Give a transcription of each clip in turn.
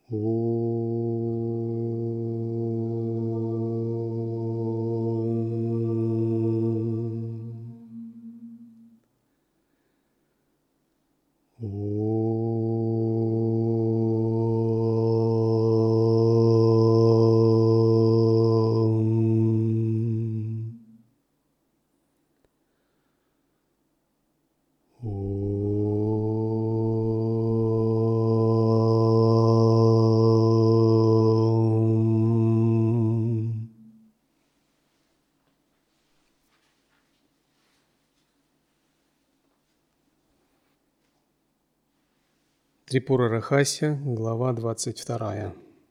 Трипура Рахасья, глава 22.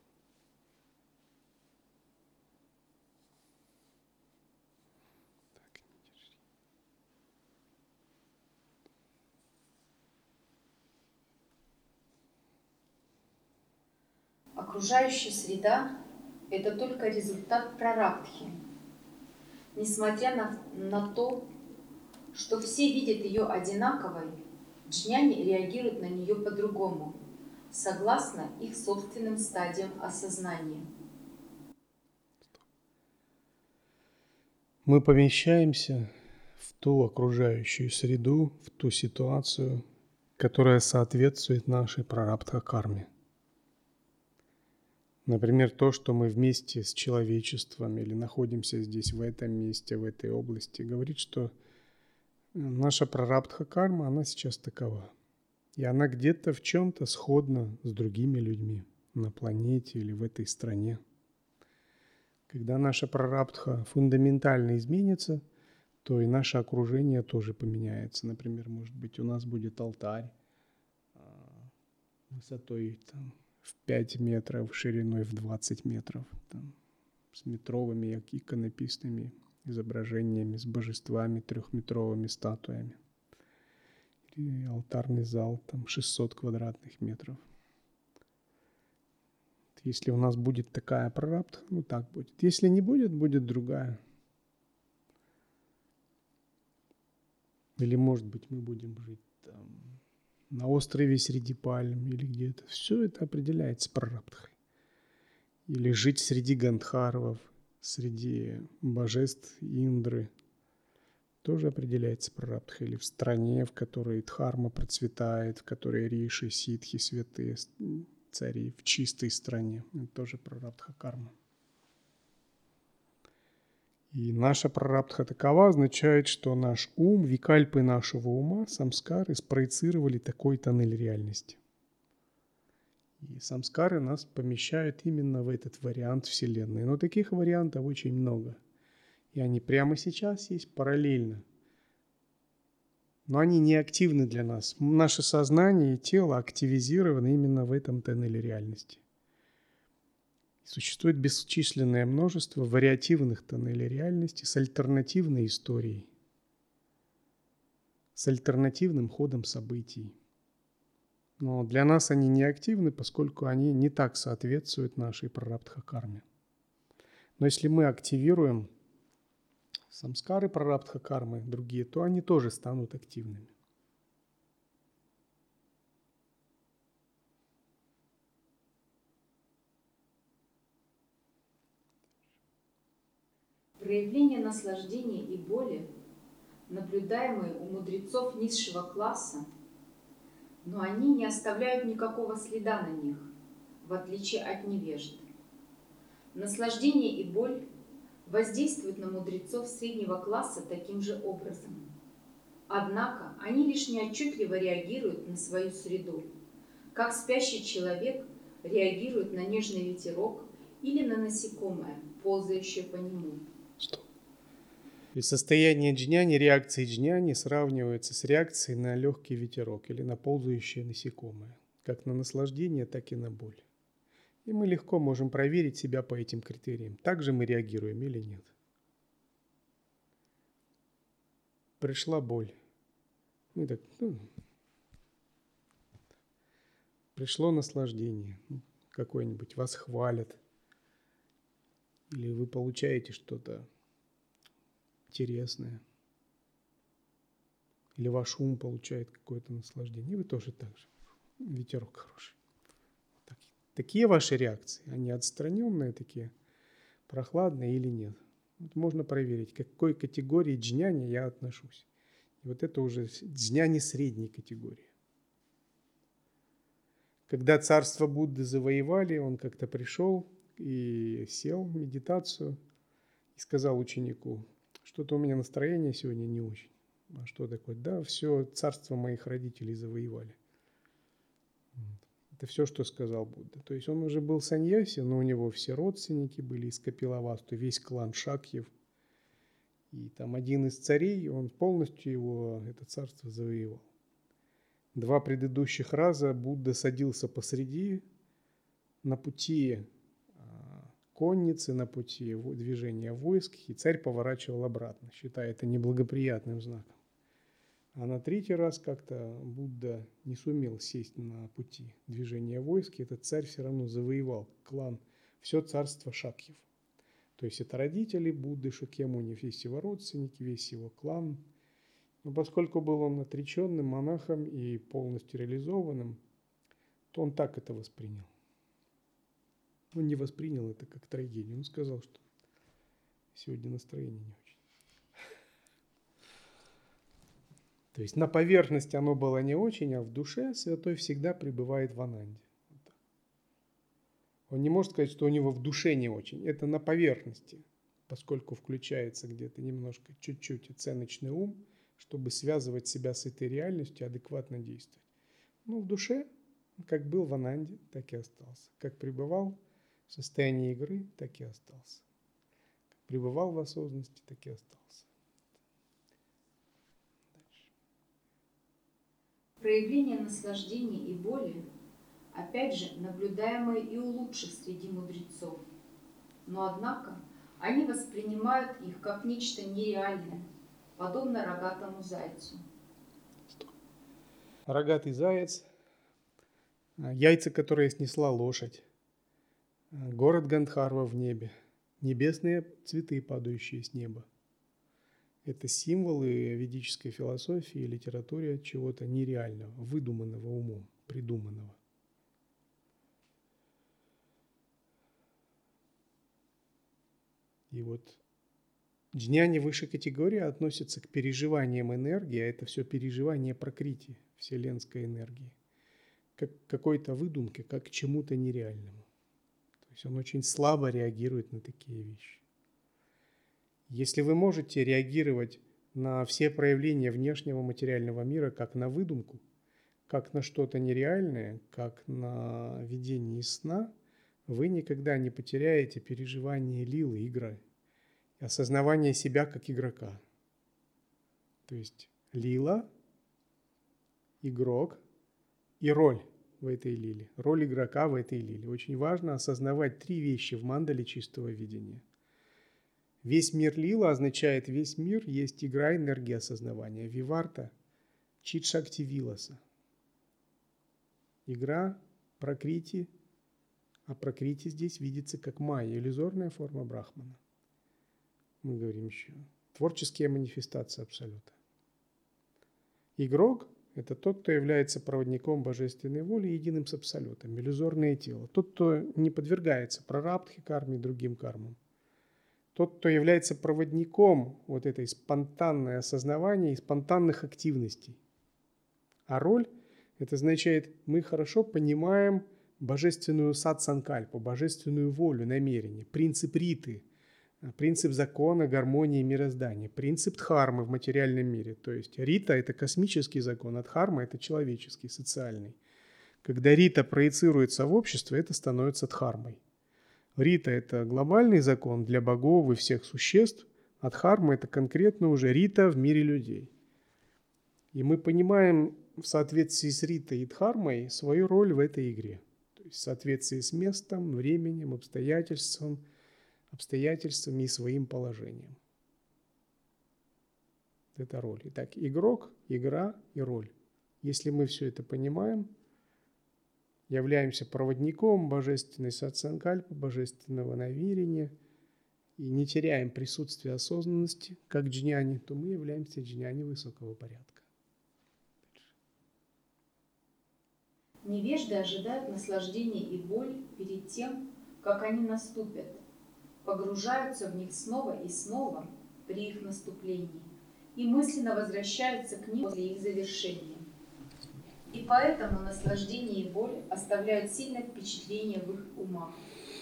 Окружающая среда – это только результат прарабдхи. Несмотря на то, что все видят ее одинаковой, джняни реагируют на нее по-другому, согласно их собственным стадиям осознания. Мы помещаемся в ту окружающую среду, в ту ситуацию, которая соответствует нашей прарабдха-карме. Например, то, что мы вместе с человечеством или находимся здесь, в этом месте, в этой области, говорит, что наша прарабдха-карма, она сейчас такова. И она где-то в чем-то сходна с другими людьми на планете или в этой стране. Когда наша прарабдха фундаментально изменится, то и наше окружение тоже поменяется. Например, может быть, у нас будет алтарь высотой в 5 метров, шириной в 20 метров, с метровыми иконописными изображениями, с божествами, 3-метровыми статуями. И алтарный зал 600 квадратных метров. Если у нас будет такая прарабдха, так будет. Если не будет, будет другая. Или, может быть, мы будем жить на острове среди пальм или где-то. Все это определяется прарабдхой. Или жить среди гандхарвов, среди божеств Индры. Тоже определяется прарабдхой. Или в стране, в которой дхарма процветает, в которой риши, ситхи, святые цари, в чистой стране. Это тоже прарабдха карма. И наша прарабдха такова означает, что наш ум, викальпы нашего ума, самскары, спроецировали такой тоннель реальности. И самскары нас помещают именно в этот вариант Вселенной. Но таких вариантов очень много. И они прямо сейчас есть параллельно. Но они не активны для нас. Наше сознание и тело активизированы именно в этом тоннеле реальности. Существует бесчисленное множество вариативных тоннелей реальности с альтернативной историей, с альтернативным ходом событий. Но для нас они не активны, поскольку они не так соответствуют нашей прарабдха-карме. Но если мы активируем самскары прарабдха-кармы, другие, то они тоже станут активными. Проявления наслаждения и боли, наблюдаемые у мудрецов низшего класса, но они не оставляют никакого следа на них, в отличие от невежд. Наслаждение и боль воздействуют на мудрецов среднего класса таким же образом. Однако они лишь неотчетливо реагируют на свою среду, как спящий человек реагирует на нежный ветерок или на насекомое, ползающее по нему. И состояние джняни, реакции джняни сравнивается с реакцией на легкий ветерок или на ползающее насекомое, как на наслаждение, так и на боль. И мы легко можем проверить себя по этим критериям. Так же мы реагируем или нет. Пришла боль. Пришло наслаждение. Какое-нибудь вас хвалят. Или вы получаете что-то интересное. Или ваш ум получает какое-то наслаждение. И вы тоже так же. Ветерок хороший. Так. Такие ваши реакции, они отстраненные такие, прохладные или нет? Вот можно проверить, к какой категории джняни я отношусь. И вот это уже джняни средней категории. Когда царство Будды завоевали, он как-то пришел и сел в медитацию и сказал ученику: что-то у меня настроение сегодня не очень. А что такое? Да, все царство моих родителей завоевали. Это все, что сказал Будда. То есть он уже был саньяси, но у него все родственники были из Капилавасту, весь клан Шакьев. И там один из царей, он полностью его, это царство завоевал. 2 предыдущих раза Будда садился посреди, на пути конницы, на пути движения войск, и царь поворачивал обратно, считая это неблагоприятным знаком. А на 3-й раз как-то Будда не сумел сесть на пути движения войск, и этот царь все равно завоевал клан, все царство Шакьев. То есть это родители Будды, Шакьямуни, весь его родственники, весь его клан. Но поскольку был он отреченным монахом и полностью реализованным, то он так это воспринял. Он не воспринял это как трагедию. Он сказал, что сегодня настроение не очень. То есть на поверхности оно было не очень, а в душе святой всегда пребывает в ананде. Он не может сказать, что у него в душе не очень. Это на поверхности, поскольку включается где-то немножко, чуть-чуть оценочный ум, чтобы связывать себя с этой реальностью, адекватно действовать. Но в душе, как был в ананде, так и остался. Как пребывал в состоянии игры, так и остался. Как пребывал в осознанности, так и остался. Дальше. Проявление наслаждения и боли, опять же, наблюдаемое и у лучших среди мудрецов. Но, однако, они воспринимают их как нечто нереальное, подобно рогатому зайцу. Рогатый заяц, яйца, которые снесла лошадь, город Гандхарва в небе, небесные цветы, падающие с неба. Это символы ведической философии и литературе чего-то нереального, выдуманного умом, придуманного. И вот джняни высшей категории относятся к переживаниям энергии, а это все переживание пракрити, вселенской энергии, как к какой-то выдумке, как к чему-то нереальному. То есть он очень слабо реагирует на такие вещи. Если вы можете реагировать на все проявления внешнего материального мира как на выдумку, как на что-то нереальное, как на видение из сна, вы никогда не потеряете переживание лилы, игры, осознавание себя как игрока. То есть лила, игрок и роль в этой лиле, роль игрока в этой лиле. Очень важно осознавать 3 вещи в мандале чистого видения. Весь мир лила означает весь мир, есть игра энергии осознавания. Виварта, чит-шакти виласа. Игра пракрити, а пракрити здесь видится как майя, иллюзорная форма брахмана. Мы говорим еще творческие манифестации абсолюта. Игрок – это тот, кто является проводником божественной воли, единым с абсолютом, иллюзорное тело. Тот, кто не подвергается прарабдхи карме и другим кармам. Тот, кто является проводником вот этой спонтанной осознавания и спонтанных активностей. А роль – это означает, мы хорошо понимаем божественную сат-санкальпу, божественную волю, намерение, принцип риты, принцип закона, гармонии, мироздания, принцип дхармы в материальном мире. То есть рита – это космический закон, а дхарма – это человеческий, социальный. Когда рита проецируется в общество, это становится дхармой. Рита – это глобальный закон для богов и всех существ, а дхарма – это конкретно уже рита в мире людей. И мы понимаем в соответствии с ритой и дхармой свою роль в этой игре. То есть в соответствии с местом, временем, обстоятельствами и своим положением. Это роль. Итак, игрок, игра и роль. Если мы все это понимаем, являемся проводником божественной сатсанкальпы, божественного намерения и не теряем присутствие осознанности, как джняни, то мы являемся джняни высокого порядка. Невежды ожидают наслаждения и боль перед тем, как они наступят, погружаются в них снова и снова при их наступлении и мысленно возвращаются к ним после их завершения. И поэтому наслаждение и боль оставляют сильное впечатление в их умах.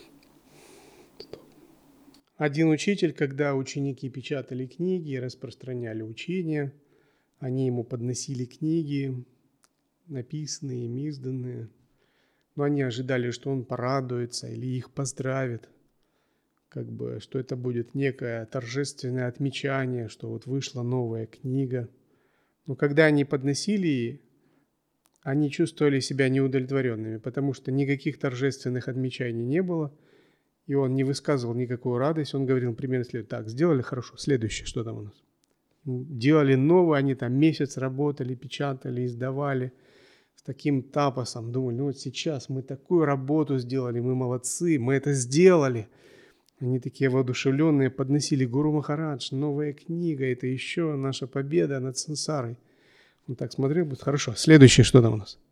Один учитель, когда ученики печатали книги и распространяли учения, они ему подносили книги, написанные им, изданные, но они ожидали, что он порадуется или их поздравит, что это будет некое торжественное отмечание, что вот вышла новая книга. Но когда они подносили, они чувствовали себя неудовлетворенными, потому что никаких торжественных отмечаний не было, и он не высказывал никакую радость. Он говорил примерно следующее: так, сделали хорошо, следующее, что там у нас? Делали новое, они там месяц работали, печатали, издавали с таким тапосом. Думали, вот сейчас мы такую работу сделали, мы молодцы, мы это сделали. Они такие воодушевленные, подносили: Гуру Махарадж, новая книга, это еще наша победа над сансарой. Он так смотрел, говорит: хорошо, следующее, что там у нас?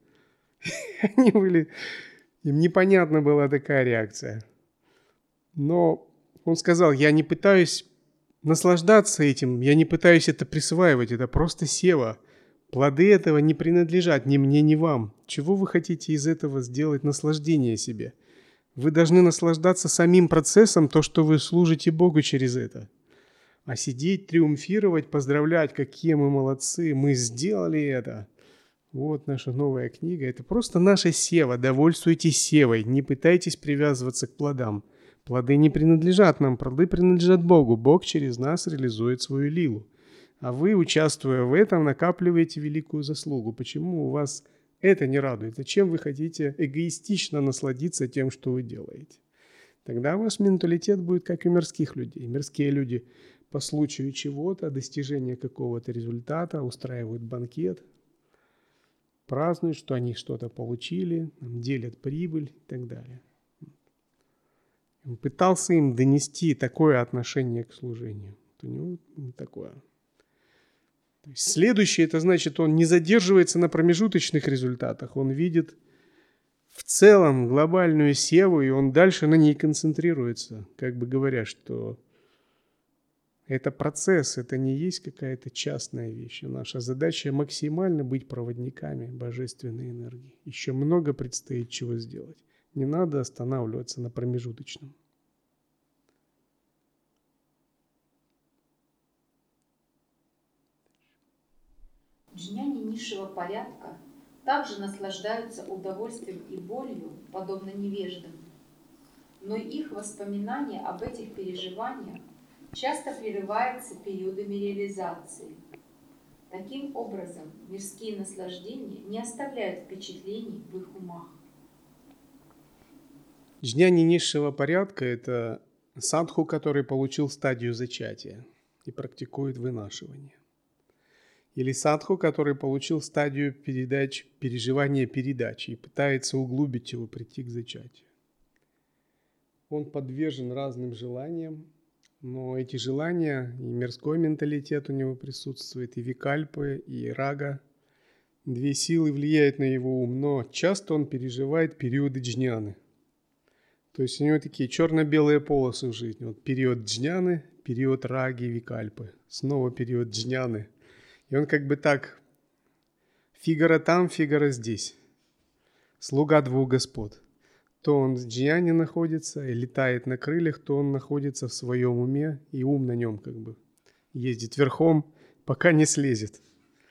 Им непонятна была такая реакция. Но он сказал: я не пытаюсь наслаждаться этим, я не пытаюсь это присваивать, это просто сева. Плоды этого не принадлежат ни мне, ни вам. Чего вы хотите из этого сделать наслаждение себе? Вы должны наслаждаться самим процессом, то, что вы служите Богу через это. А сидеть, триумфировать, поздравлять, какие мы молодцы, мы сделали это. Вот наша новая книга. Это просто наша сева. Довольствуйтесь севой, не пытайтесь привязываться к плодам. Плоды не принадлежат нам, плоды принадлежат Богу. Бог через нас реализует свою лилу. А вы, участвуя в этом, накапливаете великую заслугу. Почему у вас это не радует? Зачем вы хотите эгоистично насладиться тем, что вы делаете? Тогда ваш менталитет будет как у мирских людей. Мирские люди по случаю чего-то, достижения какого-то результата устраивают банкет, празднуют, что они что-то получили, делят прибыль и так далее. Он пытался им донести такое отношение к служению. У него такое. То есть следующее, это значит, он не задерживается на промежуточных результатах, он видит в целом глобальную севу, и он дальше на ней концентрируется, говоря, что это процесс, это не есть какая-то частная вещь. Наша задача максимально быть проводниками божественной энергии. Еще много предстоит чего сделать. Не надо останавливаться на промежуточном. Джняни низшего порядка также наслаждаются удовольствием и болью, подобно невеждам. Но их воспоминания об этих переживаниях часто прерываются периодами реализации. Таким образом, мирские наслаждения не оставляют впечатлений в их умах. Джняни низшего порядка – это садху, который получил стадию зачатия и практикует вынашивание. Или садху, который получил стадию переживания передачи и пытается углубить его, прийти к зачатию. Он подвержен разным желаниям, но эти желания, и мирской менталитет у него присутствует, и викальпы, и рага. Две силы влияют на его ум, но часто он переживает периоды джняны. То есть у него такие черно-белые полосы в жизни. Вот период джняны, период раги, викальпы, снова период джняны. И он так, фигура там, фигура здесь. Слуга двух господ. То он в джняне находится и летает на крыльях, то он находится в своем уме, и ум на нем ездит верхом, пока не слезет.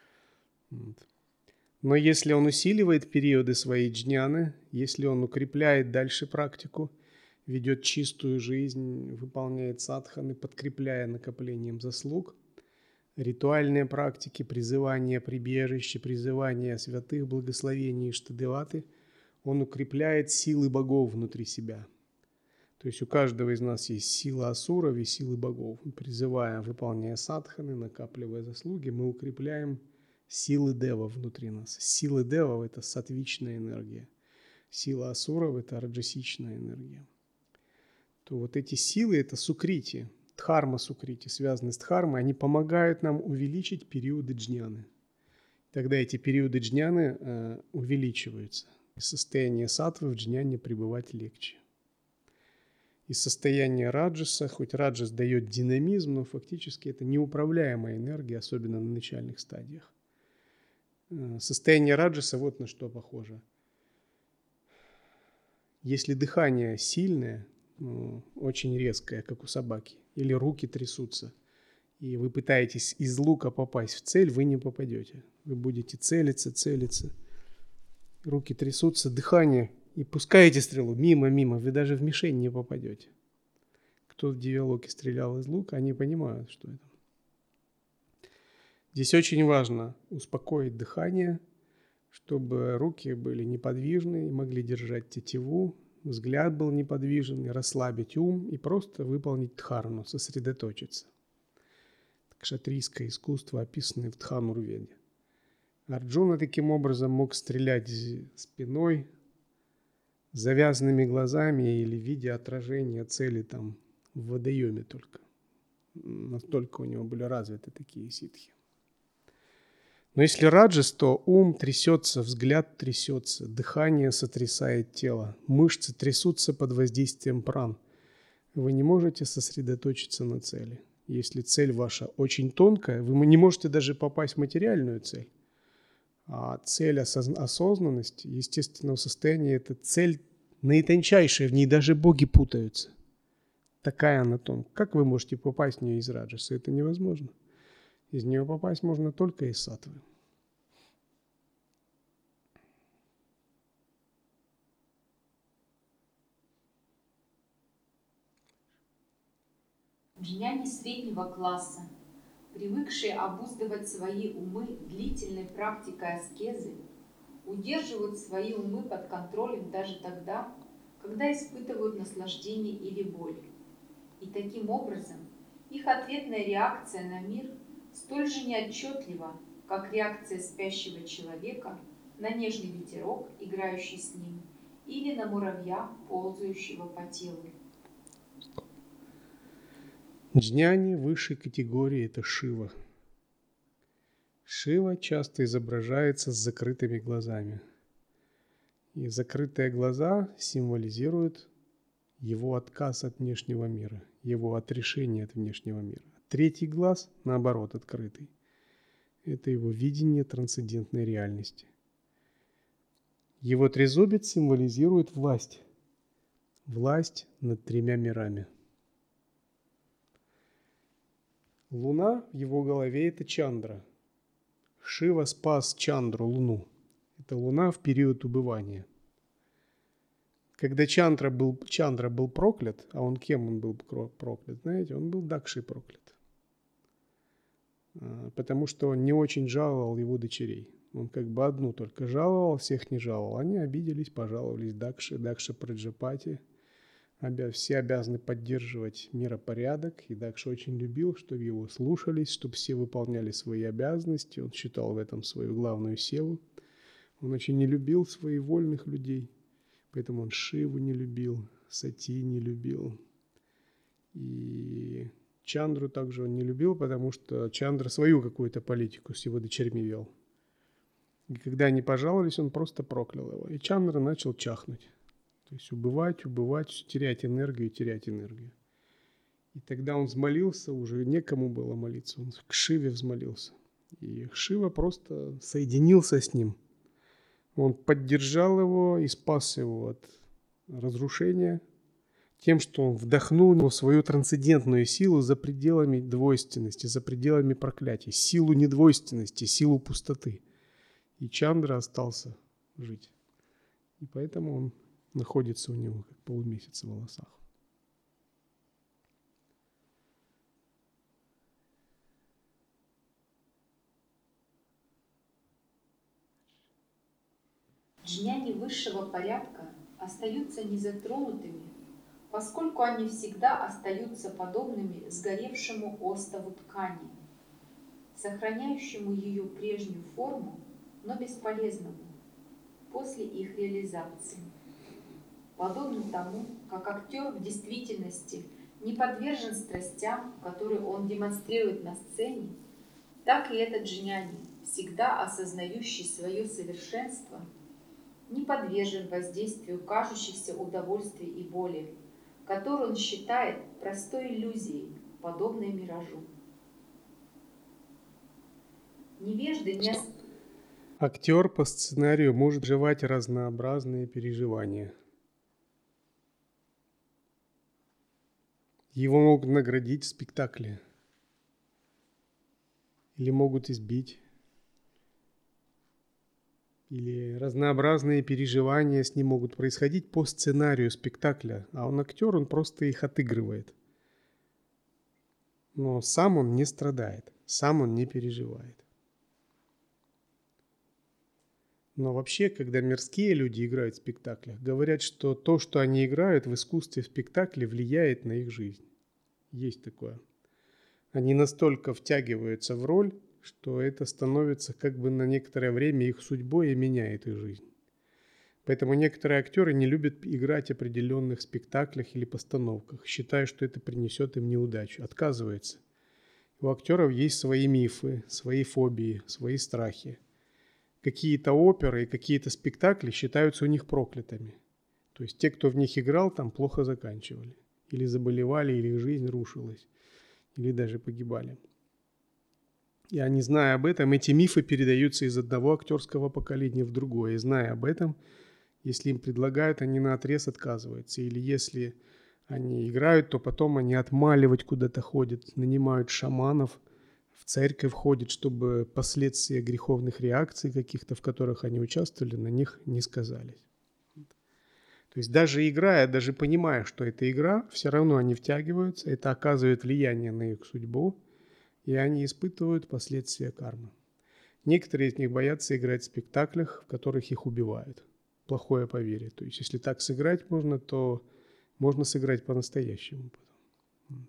Но если он усиливает периоды своей джняны, если он укрепляет дальше практику, ведет чистую жизнь, выполняет садханы, подкрепляя накоплением заслуг, ритуальные практики, призывание прибежища, призывание святых благословений Иштадеваты, он укрепляет силы богов внутри себя. То есть у каждого из нас есть сила асуров и силы богов. Призывая, выполняя садханы, накапливая заслуги, мы укрепляем силы дева внутри нас. Силы девов – это сатвичная энергия. Сила асуров – это раджасичная энергия. То вот эти силы – это сукрити, дхарма-сукрити, связанные с дхармой, они помогают нам увеличить периоды джняны. Тогда эти периоды джняны увеличиваются. Из состояния саттвы в джняне пребывать легче. Из состояния раджаса, хоть раджас дает динамизм, но фактически это неуправляемая энергия, особенно на начальных стадиях. Состояние раджаса вот на что похоже. Если дыхание сильное, очень резкое, как у собаки, или руки трясутся, и вы пытаетесь из лука попасть в цель, вы не попадете. Вы будете целиться, руки трясутся, дыхание, и пускаете стрелу мимо, вы даже в мишень не попадете. Кто в Дивьялоке стрелял из лука, они понимают, что это. Здесь очень важно успокоить дыхание, чтобы руки были неподвижны и могли держать тетиву, взгляд был неподвижен, расслабить ум и просто выполнить дхарну, сосредоточиться. Кшатрийское искусство, описанное в Дханурведе. Арджуна таким образом мог стрелять спиной, завязанными глазами или видя отражение цели там в водоеме только. Настолько у него были развиты такие ситхи. Но если раджас, то ум трясется, взгляд трясется, дыхание сотрясает тело, мышцы трясутся под воздействием пран. Вы не можете сосредоточиться на цели. Если цель ваша очень тонкая, вы не можете даже попасть в материальную цель. А цель осознанности, естественного состояния, это цель наитончайшая, в ней даже боги путаются. Такая она тонкая. Как вы можете попасть в нее из раджаса? Это невозможно. Из нее попасть можно только из саттвы. Джняни среднего класса, привыкшие обуздывать свои умы длительной практикой аскезы, удерживают свои умы под контролем даже тогда, когда испытывают наслаждение или боль. И таким образом их ответная реакция на мир столь же неотчетлива, как реакция спящего человека на нежный ветерок, играющий с ним, или на муравья, ползающего по телу. Джняни высшей категории – это Шива. Шива часто изображается с закрытыми глазами. И закрытые глаза символизируют его отказ от внешнего мира, его отрешение от внешнего мира. Третий глаз, наоборот, открытый. Это его видение трансцендентной реальности. Его трезубец символизирует власть. Власть над тремя мирами. Луна в его голове – это Чандра. Шива спас Чандру, Луну. Это Луна в период убывания. Когда Чандра был проклят, а он кем он был проклят, знаете? Он был Дакшей проклят. Потому что он не очень жаловал его дочерей. Он как бы одну только жаловал, всех не жаловал. Они обиделись, пожаловались Дакше, Дакша Праджапати. Все обязаны поддерживать миропорядок, и Дакша очень любил, чтобы его слушались, чтобы все выполняли свои обязанности. Он считал в этом свою главную севу. Он очень не любил своевольных людей, поэтому он Шиву не любил, Сати не любил. И Чандру также он не любил, потому что Чандра свою какую-то политику с его дочерьми вел. И когда они пожаловались, он просто проклял его. И Чандра начал чахнуть. То есть убывать, терять энергию. И тогда он взмолился, уже некому было молиться, он к Шиве взмолился. И Шива просто соединился с ним. Он поддержал его и спас его от разрушения тем, что он вдохнул в него свою трансцендентную силу за пределами двойственности, за пределами проклятий, силу недвойственности, силу пустоты. И Чандра остался жить. И поэтому он находится у него как полумесяц в волосах. Джняни высшего порядка остаются незатронутыми, поскольку они всегда остаются подобными сгоревшему остову ткани, сохраняющему ее прежнюю форму, но бесполезному после их реализации. Подобно тому, как актер в действительности не подвержен страстям, которые он демонстрирует на сцене, так и этот джняни, всегда осознающий свое совершенство, не подвержен воздействию кажущихся удовольствий и боли, которую он считает простой иллюзией, подобной миражу. Невежды не Актер по сценарию может жевать разнообразные переживания. Его могут наградить в спектакле. Или могут избить. Или разнообразные переживания с ним могут происходить по сценарию спектакля. А он актер, он просто их отыгрывает. Но сам он не страдает, сам он не переживает. Но вообще, когда мирские люди играют в спектаклях, говорят, что то, что они играют в искусстве в спектакле, влияет на их жизнь. Есть такое. Они настолько втягиваются в роль, что это становится как бы на некоторое время их судьбой и меняет их жизнь. Поэтому некоторые актеры не любят играть в определенных спектаклях или постановках, считая, что это принесет им неудачу. Отказываются. У актеров есть свои мифы, свои фобии, свои страхи. Какие-то оперы и какие-то спектакли считаются у них проклятыми. То есть те, кто в них играл, там плохо заканчивали. Или заболевали, или их жизнь рушилась, или даже погибали. И они, зная об этом, эти мифы передаются из одного актерского поколения в другое. И зная об этом, если им предлагают, они наотрез отказываются. Или если они играют, то потом они отмаливать куда-то ходят, нанимают шаманов, в церковь ходят, чтобы последствия греховных реакций каких-то, в которых они участвовали, на них не сказались. То есть даже играя, даже понимая, что это игра, все равно они втягиваются, это оказывает влияние на их судьбу, и они испытывают последствия кармы. Некоторые из них боятся играть в спектаклях, в которых их убивают. Плохое поверье. То есть если так сыграть можно, то можно сыграть по-настоящему потом.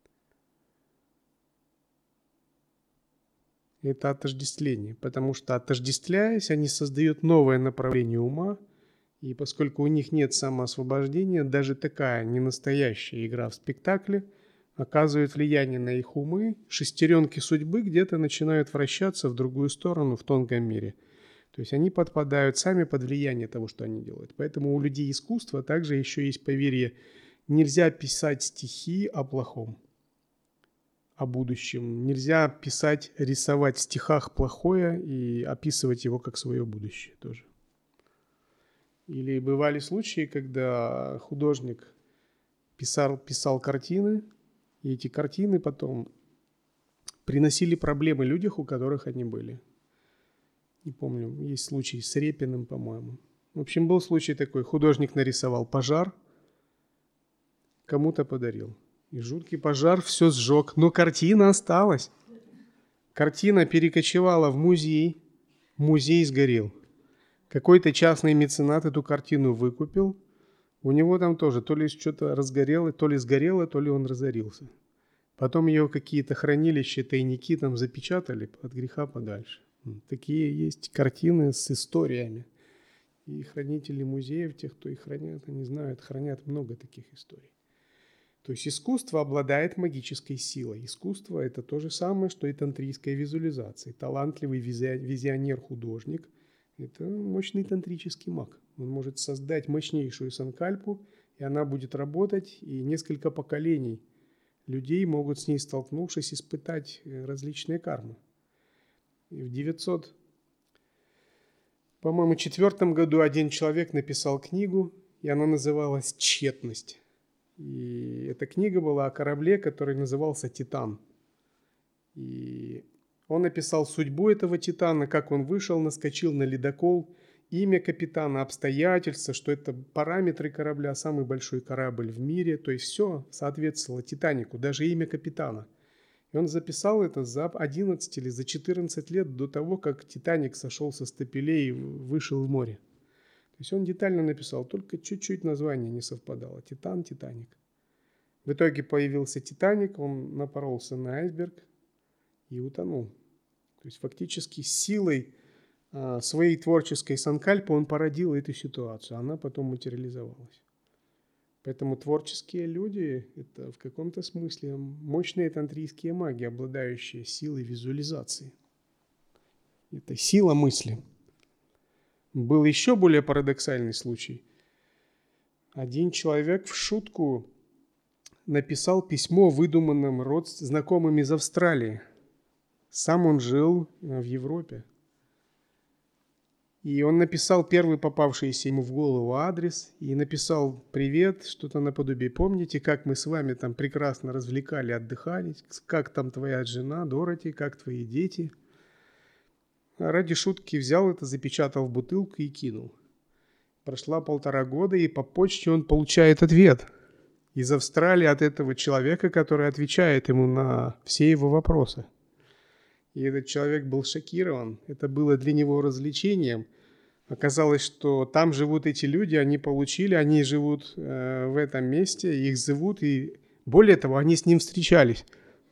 Это отождествление, потому что, отождествляясь, они создают новое направление ума, и поскольку у них нет самоосвобождения, даже такая ненастоящая игра в спектакле оказывает влияние на их умы, шестеренки судьбы где-то начинают вращаться в другую сторону в тонком мире. То есть они подпадают сами под влияние того, что они делают. Поэтому у людей искусства также еще есть поверье: нельзя писать стихи о плохом, о будущем. Нельзя писать, рисовать в стихах плохое и описывать его как свое будущее тоже. Или бывали случаи, когда художник писал картины, и эти картины потом приносили проблемы людям, у которых они были. Не помню, есть случай с Репиным, по-моему. В общем, был случай такой. Художник нарисовал пожар, кому-то подарил. И жуткий пожар все сжег, но картина осталась. Картина перекочевала в музей сгорел. Какой-то частный меценат эту картину выкупил. У него там тоже то ли что-то разгорело, то ли сгорело, то ли он разорился. Потом ее какие-то хранилища, тайники там запечатали от греха подальше. Такие есть картины с историями. И хранители музеев, тех, кто их хранят, они знают, хранят много таких историй. То есть искусство обладает магической силой. Искусство – это то же самое, что и тантрийская визуализация. Талантливый визионер-художник – это мощный тантрический маг. Он может создать мощнейшую санкальпу, и она будет работать, и несколько поколений людей могут с ней, столкнувшись, испытать различные кармы. И в 904 году один человек написал книгу, и она называлась «Тщетность». И эта книга была о корабле, который назывался «Титан». И он описал судьбу этого Титана, как он вышел, наскочил на ледокол, имя капитана, обстоятельства, что это параметры корабля, самый большой корабль в мире. То есть все соответствовало «Титанику», даже имя капитана. И он записал это за 11 или за 14 лет до того, как «Титаник» сошел со стапелей и вышел в море. То есть он детально написал, только чуть-чуть название не совпадало. «Титан», «Титаник». В итоге появился «Титаник», он напоролся на айсберг и утонул. То есть фактически силой своей творческой санкальпы он породил эту ситуацию, она потом материализовалась. Поэтому творческие люди – это в каком-то смысле мощные тантрийские маги, обладающие силой визуализации. Это сила мысли. Был еще более парадоксальный случай. Один человек в шутку написал письмо выдуманным знакомым из Австралии. Сам он жил в Европе. И он написал первый попавшийся ему в голову адрес и написал: «Привет», что-то наподобие: «Помните, как мы с вами там прекрасно развлекали, отдыхали? Как там твоя жена Дороти, как твои дети?» Ради шутки взял это, запечатал в бутылку и кинул. Прошла 1,5 года, и по почте он получает ответ из Австралии от этого человека, который отвечает ему на все его вопросы. И этот человек был шокирован. Это было для него развлечением. Оказалось, что там живут эти люди, они живут в этом месте, их зовут, и более того, они с ним встречались.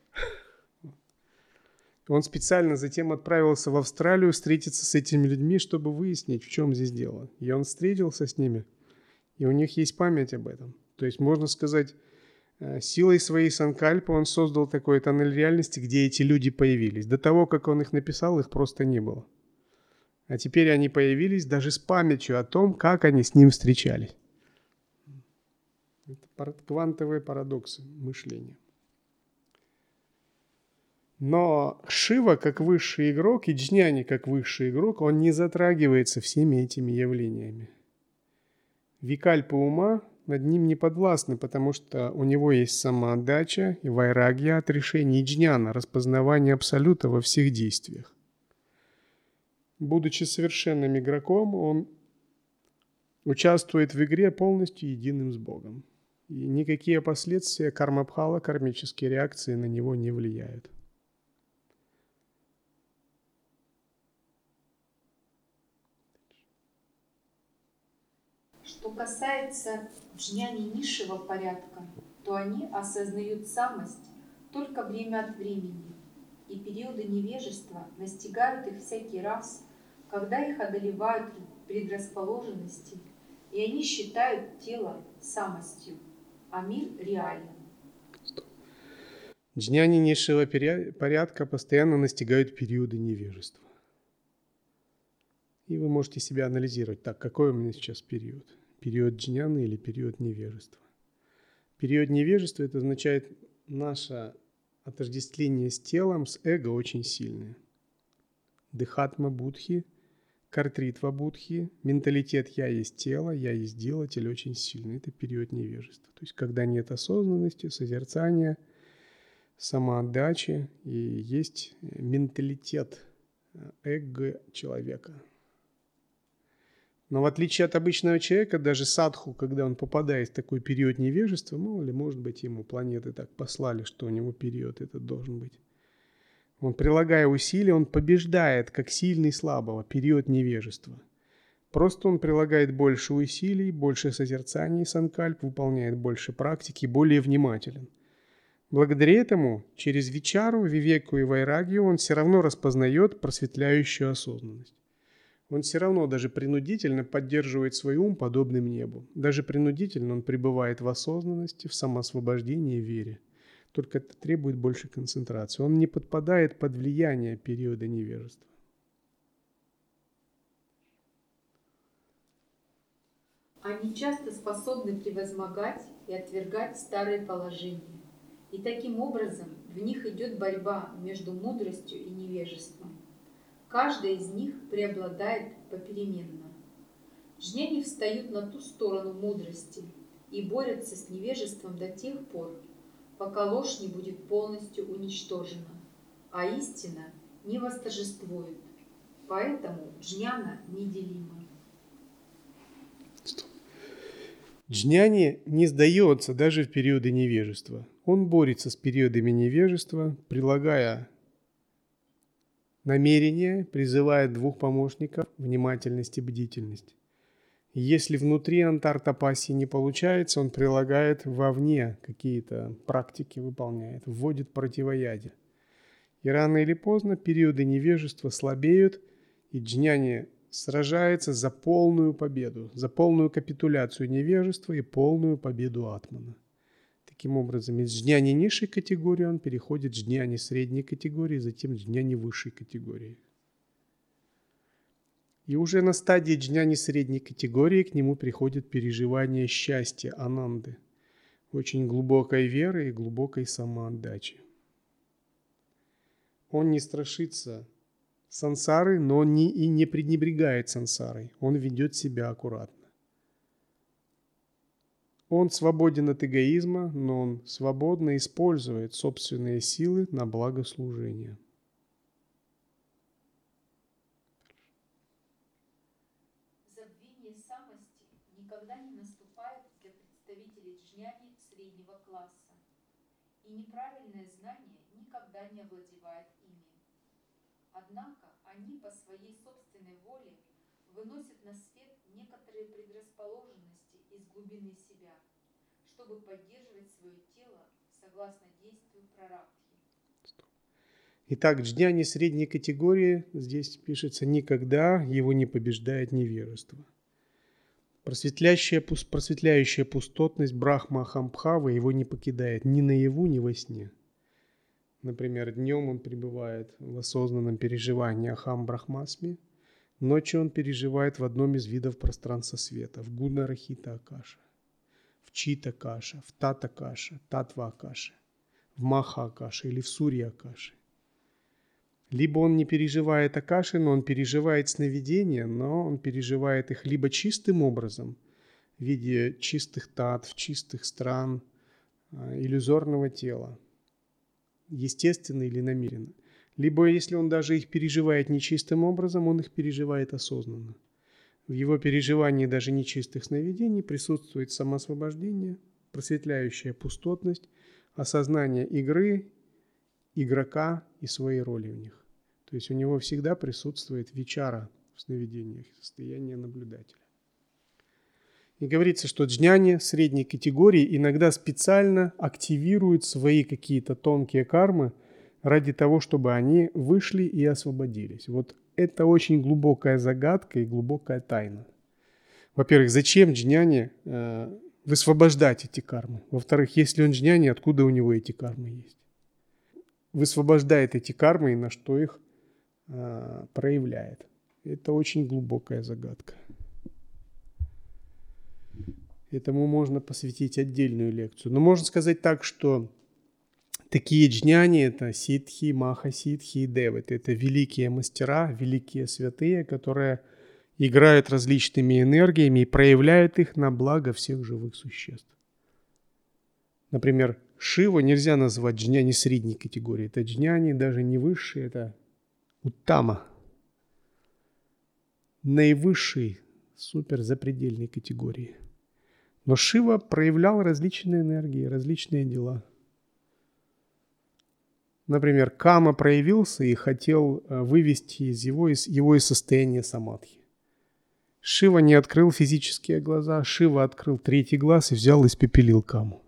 Он специально затем отправился в Австралию встретиться с этими людьми, чтобы выяснить, в чем здесь дело. И он встретился с ними, и у них есть память об этом. То есть, можно сказать, силой своей Санкальпы он создал такой тоннель реальности, где эти люди появились. До того, как он их написал, их просто не было. А теперь они появились даже с памятью о том, как они с ним встречались. Это квантовые парадоксы мышления. Но Шива, как высший игрок, и Джняни, как высший игрок, он не затрагивается всеми этими явлениями. Викальпы ума над ним не подвластны, потому что у него есть самоотдача и вайрагья от решений, и джняна, распознавание абсолюта во всех действиях. Будучи совершенным игроком, он участвует в игре полностью единым с Богом. И никакие последствия кармабхала, кармические реакции на него не влияют. Что касается джняни низшего порядка, то они осознают самость только время от времени, и периоды невежества настигают их всякий раз, когда их одолевают предрасположенности, и они считают тело самостью, а мир реален. Джняни низшего порядка постоянно настигают периоды невежества. И вы можете себя анализировать. Так, какой у меня сейчас период? Период джняны или период невежества? Период невежества – это означает наше отождествление с телом, с эго очень сильное. Дыхатма будхи, картритва будхи, менталитет «я есть тело», «я есть делатель» очень сильный. Это период невежества. То есть, когда нет осознанности, созерцания, самоотдачи, и есть менталитет эго человека. Но в отличие от обычного человека, даже садху, когда он попадает в такой период невежества, мало ли, может быть, ему планеты так послали, что у него период этот должен быть. Он, прилагая усилия, он побеждает, как сильный слабого, период невежества. Просто он прилагает больше усилий, больше созерцаний санкальп, выполняет больше практики, более внимателен. Благодаря этому, через вичару, вивеку и вайрагию он все равно распознает просветляющую осознанность. Он все равно даже принудительно поддерживает свой ум подобным небу. Даже принудительно он пребывает в осознанности, в самоосвобождении, в вере. Только это требует больше концентрации. Он не подпадает под влияние периода невежества. Они часто способны превозмогать и отвергать старые положения. И таким образом в них идет борьба между мудростью и невежеством. Каждая из них преобладает попеременно. Джняни встают на ту сторону мудрости и борются с невежеством до тех пор, пока ложь не будет полностью уничтожена, а истина не восторжествует. Поэтому джняна неделима. Джняни не сдается даже в периоды невежества. Он борется с периодами невежества, прилагая намерение, призывает 2 помощников – внимательность и бдительность. Если внутри антартапаси не получается, он прилагает вовне какие-то практики, выполняет, вводит противоядие. И рано или поздно периоды невежества слабеют, и джняни сражается за полную победу, за полную капитуляцию невежества и полную победу атмана. Таким образом, из джняни низшей категории он переходит в джняни средней категории, затем в джняни высшей категории. И уже на стадии джняни средней категории к нему приходит переживание счастья, ананды, очень глубокой веры и глубокой самоотдачи. Он не страшится сансары, но и не пренебрегает сансарой. Он ведет себя аккуратно. Он свободен от эгоизма, но он свободно использует собственные силы на благо служения. Забвение самости никогда не наступает для представителей джняни среднего класса, и неправильное знание никогда не овладевает ими. Однако они по своей собственной воле выносят на свет некоторые предрасположенности из глубины себя, чтобы поддерживать свое тело согласно действию прарабдхи. Итак, джняни средней категории, здесь пишется, никогда его не побеждает невежество. Просветляющая пустотность Брахма Ахамбхавы его не покидает ни наяву, ни во сне. Например, днем он пребывает в осознанном переживании Ахам Брахмасми, ночью он переживает в одном из видов пространства света, в Гуна-Рахита Акаша, в Чита Акаша, в Тата Акаша, Татва Акаша, в Маха Акаша или в Сурья Акаши. Либо он не переживает Акаши, но он переживает сновидения, но он переживает их либо чистым образом, в виде чистых татв, чистых стран, иллюзорного тела, естественно или намеренно. Либо, если он даже их переживает нечистым образом, он их переживает осознанно. В его переживании даже нечистых сновидений присутствует самоосвобождение, просветляющая пустотность, осознание игры, игрока и своей роли в них. То есть у него всегда присутствует вичара в сновидениях, состояние наблюдателя. И говорится, что джняни средней категории иногда специально активируют свои какие-то тонкие кармы ради того, чтобы они вышли и освободились. Вот это очень глубокая загадка и глубокая тайна. Во-первых, зачем джняни высвобождать эти кармы? Во-вторых, если он джняни, откуда у него эти кармы есть? Высвобождает эти кармы и на что их проявляет? Это очень глубокая загадка. Этому можно посвятить отдельную лекцию. Но можно сказать так, что такие джняни – это ситхи, маха-ситхи и деваты. Это великие мастера, великие святые, которые играют различными энергиями и проявляют их на благо всех живых существ. Например, Шиву нельзя назвать джняни средней категории. Это джняни даже не высшие, это уттама. Наивысший, суперзапредельной категории. Но Шива проявлял различные энергии, различные дела. Например, Кама проявился и хотел вывести его из состояния самадхи. Шива не открыл физические глаза, Шива открыл третий глаз и взял и испепелил Каму.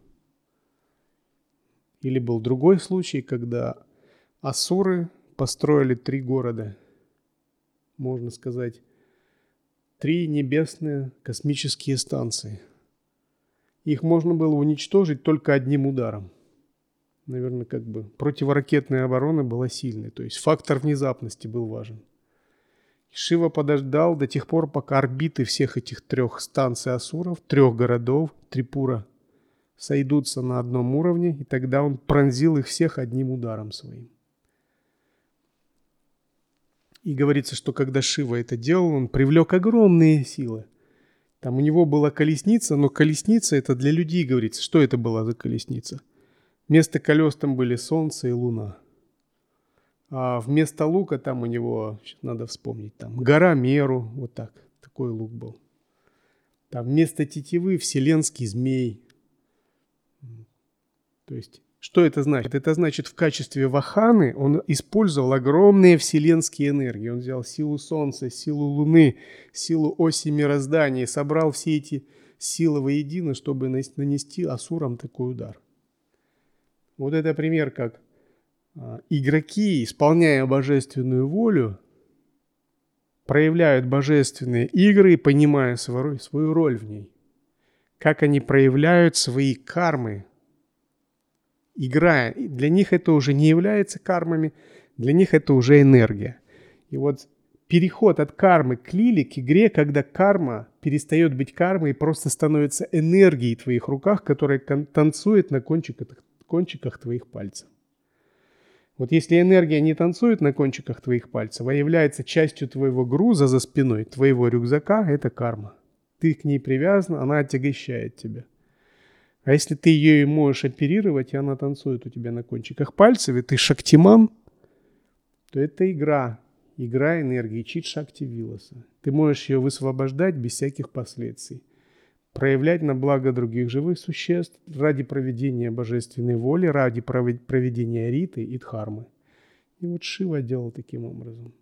Или был другой случай, когда асуры построили 3 города, можно сказать, 3 небесные космические станции. Их можно было уничтожить только одним ударом. Наверное, противоракетная оборона была сильной, то есть фактор внезапности был важен. Шива подождал до тех пор, пока орбиты всех этих 3 станций асуров, 3 городов, Трипура, сойдутся на одном уровне, и тогда он пронзил их всех одним ударом своим. И говорится, что когда Шива это делал, он привлек огромные силы. Там у него была колесница, но колесница это для людей, говорится. Что это была за колесница? Вместо колес там были солнце и луна. А вместо лука там у него, сейчас надо вспомнить, там гора Меру, вот так, такой лук был. Там вместо тетивы вселенский змей. То есть, что это значит? Это значит, в качестве ваханы он использовал огромные вселенские энергии. Он взял силу Солнца, силу Луны, силу оси мироздания, собрал все эти силы воедино, чтобы нанести асурам такой удар. Вот это пример, как игроки, исполняя божественную волю, проявляют божественные игры, понимая свою роль в ней. Как они проявляют свои кармы, играя. Для них это уже не является кармами, для них это уже энергия. И вот переход от кармы к лиле, к игре, когда карма перестает быть кармой и просто становится энергией в твоих руках, которая танцует на кончиках твоих пальцев. Вот если энергия не танцует на кончиках твоих пальцев, а является частью твоего груза за спиной, твоего рюкзака, это карма. Ты к ней привязан, она отягощает тебя. А если ты ее и можешь оперировать, и она танцует у тебя на кончиках пальцев, и ты шактиман, то это игра энергии, чит шакти виласа. Ты можешь ее высвобождать без всяких последствий, проявлять на благо других живых существ ради проведения божественной воли, ради проведения риты и дхармы. И вот Шива делал таким образом.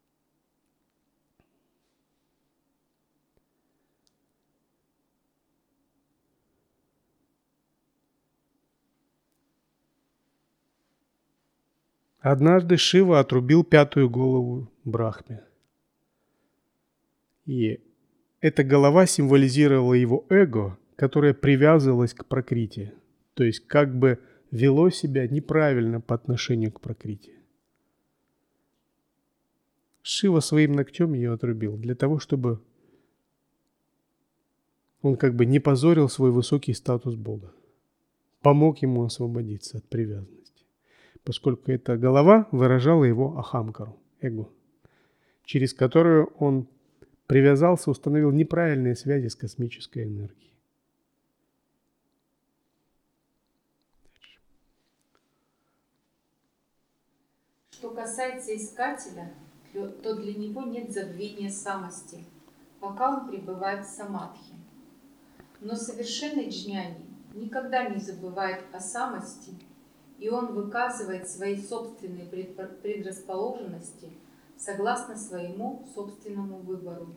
Однажды Шива отрубил 5-ю голову Брахме. И эта голова символизировала его эго, которое привязывалось к Пракрити, то есть как бы вело себя неправильно по отношению к Пракрити. Шива своим ногтем ее отрубил для того, чтобы он как бы не позорил свой высокий статус Бога, помог ему освободиться от привязанности, поскольку эта голова выражала его ахамкару, эго, через которую он привязался, установил неправильные связи с космической энергией. Что касается искателя, то для него нет забвения самости, пока он пребывает в самадхи. Но совершенный джняни никогда не забывает о самости, и он выказывает свои собственные предрасположенности согласно своему собственному выбору.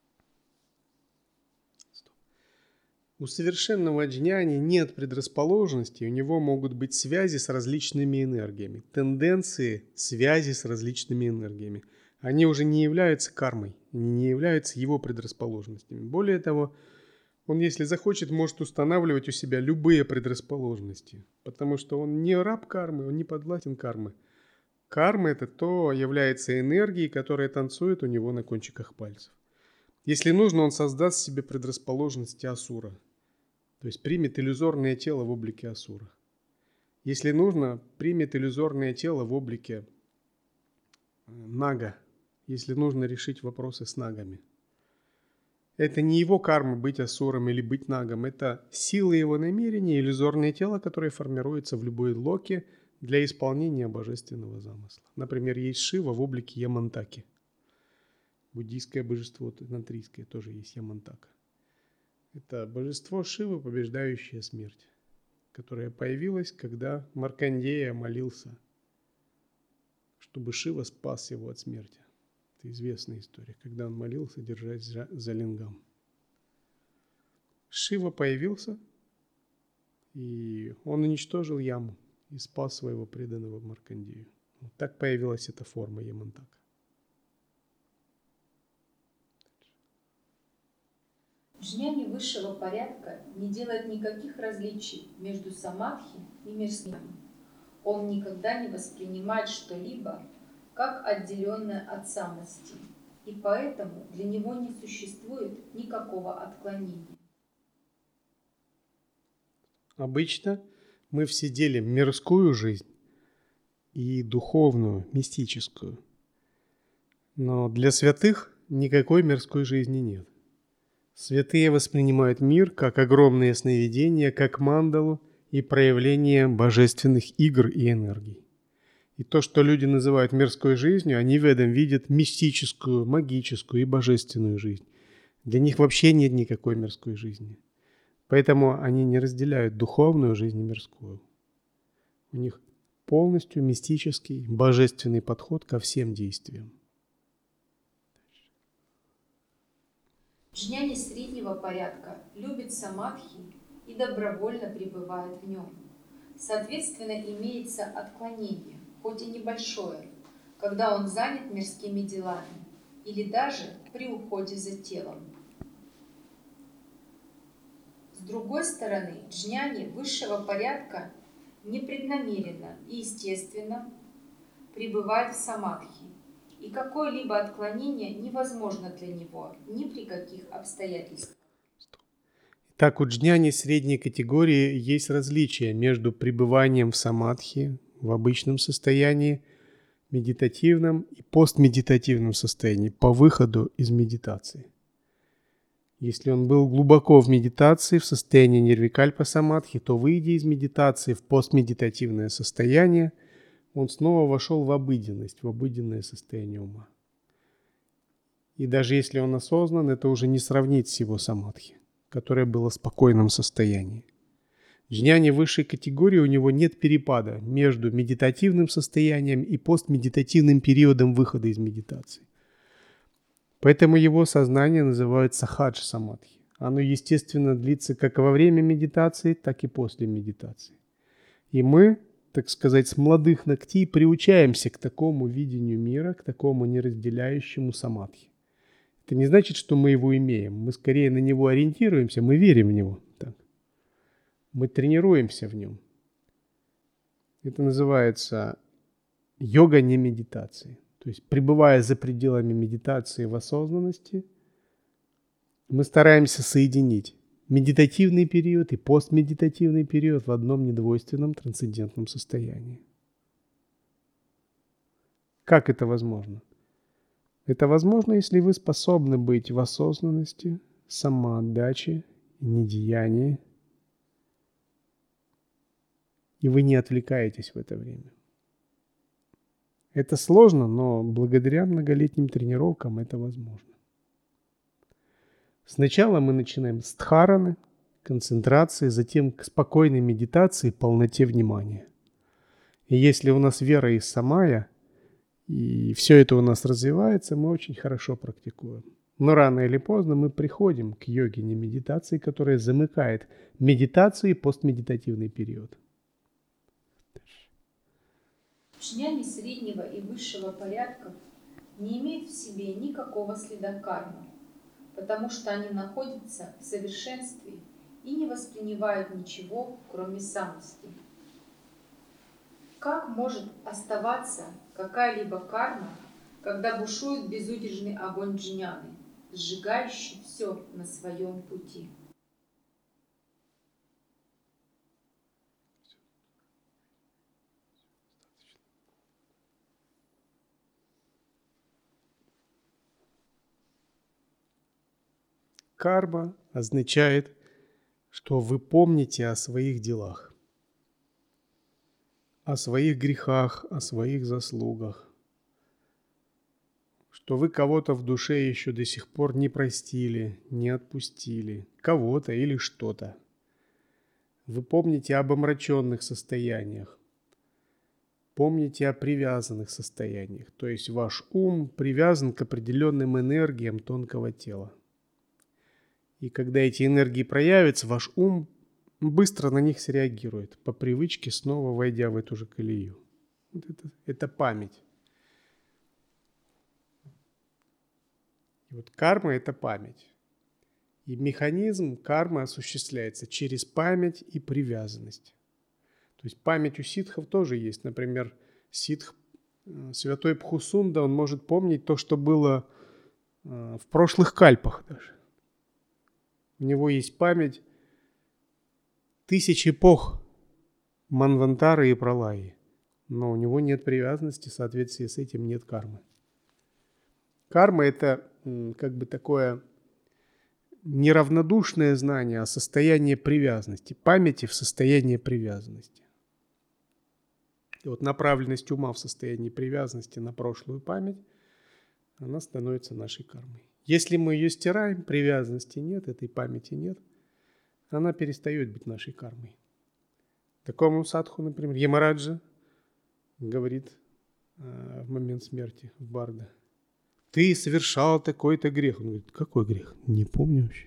У совершенного джняни нет предрасположенностей, у него могут быть связи с различными энергиями, тенденции связи с различными энергиями. Они уже не являются кармой, они не являются его предрасположенностями. Более того, он, если захочет, может устанавливать у себя любые предрасположенности, потому что он не раб кармы, он не подвластен кармы. Карма – это то является энергией, которая танцует у него на кончиках пальцев. Если нужно, он создаст себе предрасположенности асура, то есть примет иллюзорное тело в облике асура. Если нужно, примет иллюзорное тело в облике нага, если нужно решить вопросы с нагами. Это не его карма быть асуром или быть нагом, это сила его намерения, иллюзорное тело, которое формируется в любой локе для исполнения божественного замысла. Например, есть Шива в облике Ямантаки. Буддийское божество тантрийское тоже есть Ямантака. Это божество Шивы, побеждающее смерть, которое появилось, когда Маркандея молился, чтобы Шива спас его от смерти. Это известная история, когда он молился, держась за лингам. Шива появился, и он уничтожил яму и спас своего преданного Маркандею. Вот так появилась эта форма Ямантака. Джняни высшего порядка не делает никаких различий между самадхи и мирскими. Он никогда не воспринимает что-либо как отделенное от самости, и поэтому для него не существует никакого отклонения. Обычно мы все делим мирскую жизнь и духовную, мистическую. Но для святых никакой мирской жизни нет. Святые воспринимают мир как огромные сновидения, как мандалу и проявление божественных игр и энергий. И то, что люди называют мирской жизнью, они в этом видят мистическую, магическую и божественную жизнь. Для них вообще нет никакой мирской жизни. Поэтому они не разделяют духовную жизнь и мирскую. У них полностью мистический, божественный подход ко всем действиям. Джняни среднего порядка любит самадхи и добровольно пребывает в нем. Соответственно, имеется отклонение, хоть и небольшое, когда он занят мирскими делами или даже при уходе за телом. С другой стороны, джняни высшего порядка непреднамеренно и естественно пребывает в самадхи и какое-либо отклонение невозможно для него ни при каких обстоятельствах. Так, у джняни средней категории есть различие между пребыванием в самадхи, в обычном состоянии, медитативном и постмедитативном состоянии по выходу из медитации. Если он был глубоко в медитации, в состоянии нирвикальпа самадхи, то, выйдя из медитации в постмедитативное состояние, он снова вошел в обыденность, в обыденное состояние ума. И даже если он осознан, это уже не сравнить с его самадхи, которое было в спокойном состоянии. Джняни высшей категории, у него нет перепада между медитативным состоянием и постмедитативным периодом выхода из медитации. Поэтому его сознание называют сахадж самадхи. Оно, естественно, длится как во время медитации, так и после медитации. И мы, так сказать, с молодых ногтей приучаемся к такому видению мира, к такому неразделяющему самадхи. Это не значит, что мы его имеем. Мы скорее на него ориентируемся, мы верим в него. Так. Мы тренируемся в нем. Это называется йога не медитации. То есть, пребывая за пределами медитации в осознанности, мы стараемся соединить медитативный период и постмедитативный период в одном недвойственном трансцендентном состоянии. Как это возможно? Это возможно, если вы способны быть в осознанности, самоотдаче, недеянии, и вы не отвлекаетесь в это время. Это сложно, но благодаря многолетним тренировкам это возможно. Сначала мы начинаем с дхараны, концентрации, затем к спокойной медитации, полноте внимания. И если у нас вера и самая, и все это у нас развивается, мы очень хорошо практикуем. Но рано или поздно мы приходим к йогине медитации, которая замыкает медитацию и постмедитативный период. Джняни среднего и высшего порядков не имеют в себе никакого следа кармы, потому что они находятся в совершенстве и не воспринимают ничего, кроме самости. Как может оставаться какая-либо карма, когда бушует безудержный огонь джняны, сжигающий все на своем пути? Карма означает, что вы помните о своих делах, о своих грехах, о своих заслугах, что вы кого-то в душе еще до сих пор не простили, не отпустили, кого-то или что-то. Вы помните об омраченных состояниях, помните о привязанных состояниях, то есть ваш ум привязан к определенным энергиям тонкого тела. И когда эти энергии проявятся, ваш ум быстро на них среагирует, по привычке снова войдя в эту же колею. Вот это память. И вот карма – это память. И механизм кармы осуществляется через память и привязанность. То есть память у ситхов тоже есть. Например, ситх, святой Пхусунда, он может помнить то, что было в прошлых кальпах даже. У него есть память тысяч эпох Манвантары и Пралаи, но у него нет привязанности, в соответствии с этим нет кармы. Карма – это как бы такое неравнодушное знание, а состояние привязанности, памяти в состоянии привязанности. И вот направленность ума в состоянии привязанности на прошлую память, она становится нашей кармой. Если мы ее стираем, привязанности нет, этой памяти нет, она перестает быть нашей кармой. Такому садху, например, Ямараджа говорит в момент смерти в Барда: ты совершал такой-то грех. Он говорит: какой грех? Не помню вообще.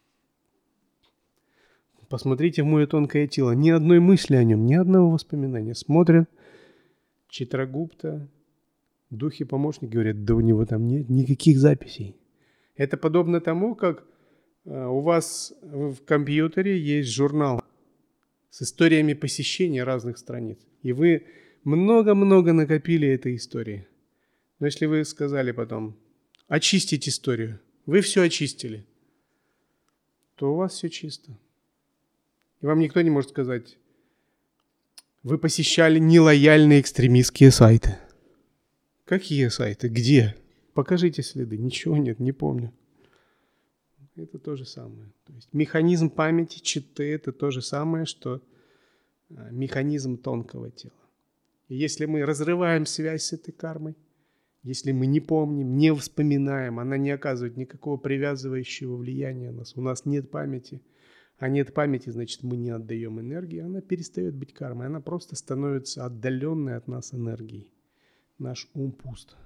Посмотрите в мое тонкое тело. Ни одной мысли о нем, ни одного воспоминания. Смотрят Читрагупта, духи-помощники, говорят: да у него там нет никаких записей. Это подобно тому, как у вас в компьютере есть журнал с историями посещения разных страниц. И вы много-много накопили этой истории. Но если вы сказали потом очистить историю, вы все очистили, то у вас все чисто. И вам никто не может сказать, вы посещали нелояльные экстремистские сайты. Какие сайты? Где? Покажите следы. Ничего нет, не помню. Это то же самое. То есть механизм памяти, читы – это то же самое, что механизм тонкого тела. И если мы разрываем связь с этой кармой, если мы не помним, не вспоминаем, она не оказывает никакого привязывающего влияния на нас, у нас нет памяти, а нет памяти, значит, мы не отдаем энергии, она перестает быть кармой, она просто становится отдаленной от нас энергией. Наш ум пуст.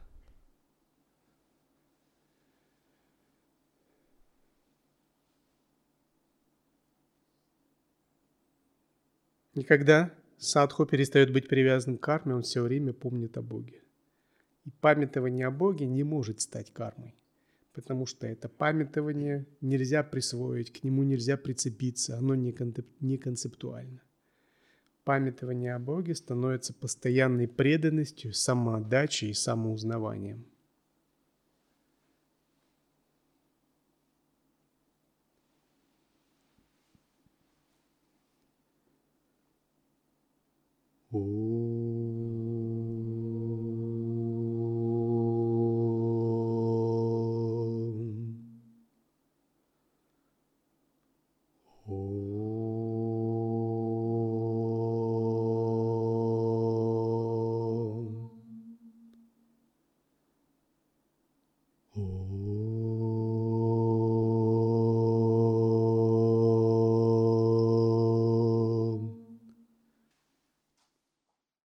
И когда садху перестает быть привязан к карме, он все время помнит о Боге. И памятование о Боге не может стать кармой, потому что это памятование нельзя присвоить, к нему нельзя прицепиться, оно не концептуально. Памятование о Боге становится постоянной преданностью, самоотдачей и самоузнаванием. О.